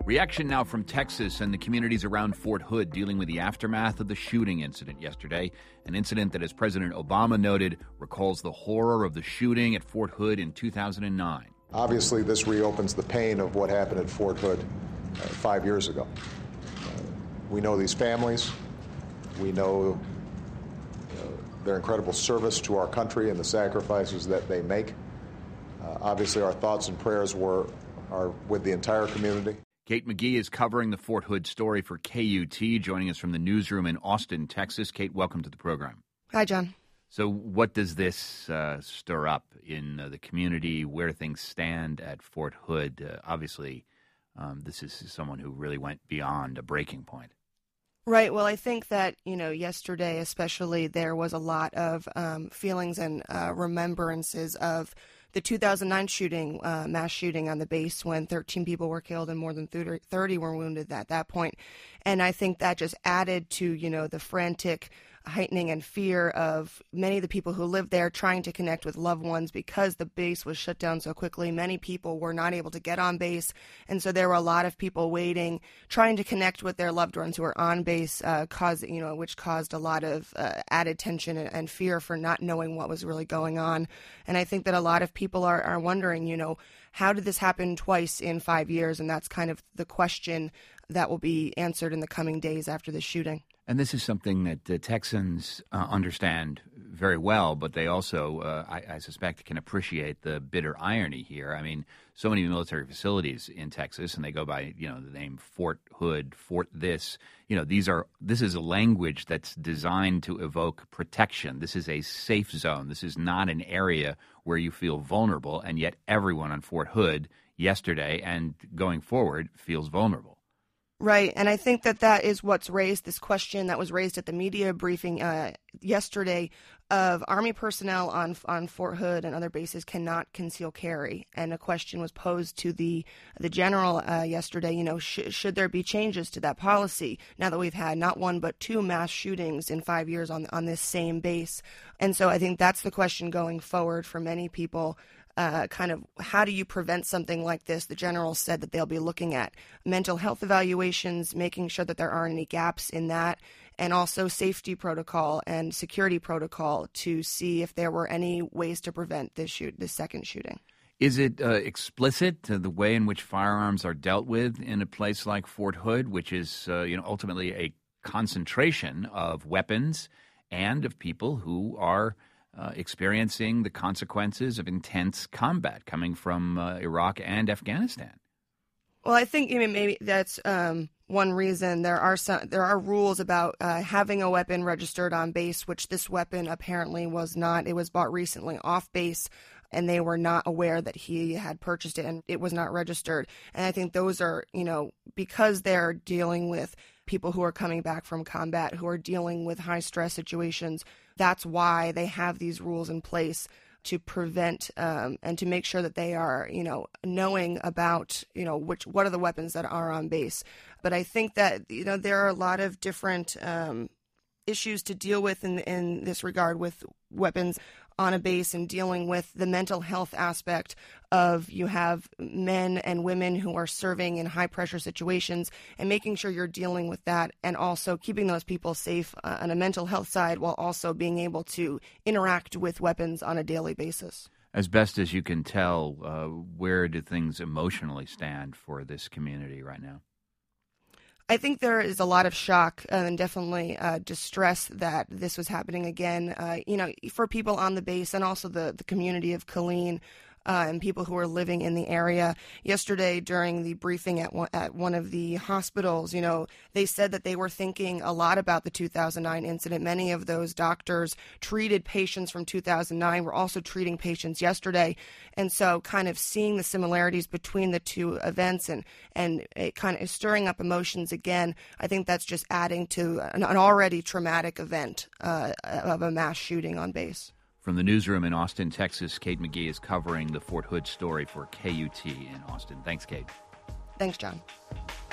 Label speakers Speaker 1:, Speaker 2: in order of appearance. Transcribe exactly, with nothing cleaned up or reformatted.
Speaker 1: Reaction now from Texas and the communities around Fort Hood dealing with the aftermath of the shooting incident yesterday, an incident that, as President Obama noted, recalls the horror of the shooting at Fort Hood in two thousand nine.
Speaker 2: Obviously, this reopens the pain of what happened at Fort Hood uh, five years ago. Uh, we know these families. We know uh, their incredible service to our country and the sacrifices that they make. Uh, obviously, our thoughts and prayers were are with the entire community.
Speaker 1: Kate McGee is covering the Fort Hood story for K U T, joining us from the newsroom in Austin, Texas. Kate, welcome to the program.
Speaker 3: Hi, John.
Speaker 1: So what does this uh, stir up in uh, the community, where things stand at Fort Hood? Uh, obviously, um, this is someone who really went beyond a breaking point.
Speaker 3: Right. Well, I think that, you know, yesterday especially, there was a lot of um, feelings and uh, remembrances of the two thousand nine shooting, uh, mass shooting on the base when thirteen people were killed and more than thirty were wounded at that point. And I think that just added to, you know, the frantic heightening and fear of many of the people who lived there trying to connect with loved ones because the base was shut down so quickly. Many people were not able to get on base, and so there were a lot of people waiting, trying to connect with their loved ones who were on base, uh, cause, you know, which caused a lot of uh, added tension and, and fear for not knowing what was really going on. And I think that a lot of people are, are wondering, you know, how did this happen twice in five years? And that's kind of the question that will be answered in the coming days after the shooting.
Speaker 1: And this is something that the Texans uh, understand very well, but they also, uh, I, I suspect, can appreciate the bitter irony here. I mean, so many military facilities in Texas, and they go by, you know, the name Fort Hood, Fort this. You know, these are this is a language that's designed to evoke protection. This is a safe zone. This is not an area where you feel vulnerable, and yet everyone on Fort Hood yesterday and going forward feels vulnerable.
Speaker 3: Right, and I think that that is what's raised, this question that was raised at the media briefing uh, yesterday of Army personnel on on Fort Hood and other bases cannot conceal carry. And a question was posed to the the general uh, yesterday, you know, sh- should there be changes to that policy now that we've had not one but two mass shootings in five years on on this same base? And so I think that's the question going forward for many people. Uh, kind of how do you prevent something like this? The general said that they'll be looking at mental health evaluations, making sure that there aren't any gaps in that, and also safety protocol and security protocol to see if there were any ways to prevent this shoot, this second shooting.
Speaker 1: Is it uh, explicit uh, the way in which firearms are dealt with in a place like Fort Hood, which is uh, you know ultimately a concentration of weapons and of people who are Uh, experiencing the consequences of intense combat coming from uh, Iraq and Afghanistan?
Speaker 3: Well, I think you know, maybe that's um, one reason. There are some, there are rules about uh, having a weapon registered on base, which this weapon apparently was not. It was bought recently off base, and they were not aware that he had purchased it, and it was not registered. And I think those are, you know, because they're dealing with people who are coming back from combat, who are dealing with high stress situations. That's why they have these rules in place to prevent um, and to make sure that they are, you know, knowing about, you know, which what are the weapons that are on base. But I think that, you know, there are a lot of different um, issues to deal with in in this regard with weapons on a base and dealing with the mental health aspect of you have men and women who are serving in high pressure situations and making sure you're dealing with that and also keeping those people safe uh, on a mental health side while also being able to interact with weapons on a daily basis.
Speaker 1: As best as you can tell, uh, where do things emotionally stand for this community right now?
Speaker 3: I think there is a lot of shock and definitely uh, distress that this was happening again, uh, you know, for people on the base and also the, the community of Killeen. Uh, and people who are living in the area. Yesterday, during the briefing at one, at one of the hospitals, you know, they said that they were thinking a lot about the two thousand nine incident. Many of those doctors treated patients from two thousand nine, were also treating patients yesterday. And so kind of seeing the similarities between the two events and, and it kind of stirring up emotions again, I think that's just adding to an, an already traumatic event uh, of a mass shooting on base.
Speaker 1: From the newsroom in Austin, Texas, Kate McGee is covering the Fort Hood story for K U T in Austin. Thanks, Kate.
Speaker 3: Thanks, John.